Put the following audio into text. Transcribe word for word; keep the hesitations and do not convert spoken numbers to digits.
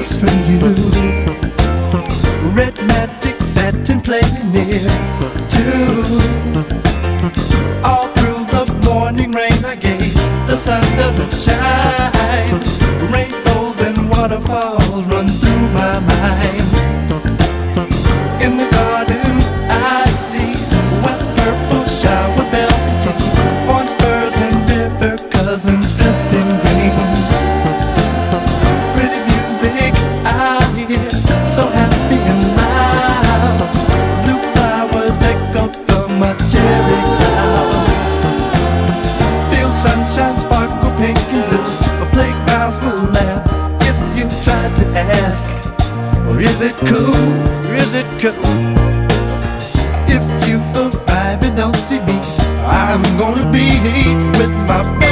just for you. Red magic satin playing near too. All through the morning rain I gave, the sun doesn't shine. Rainbows and waterfalls run through my mind. In the garden I see west purple shower bells and tea, orange birds and river cousins dressed in green. Pretty music I hear, so happy and loud. Blue flowers echo from my cherry cloud. Feel sunshine sparkle pink and blue. The playgrounds will laugh if you try to ask, or is it cool? Is it cool? If you arrive and don't see me, I'm gonna be with my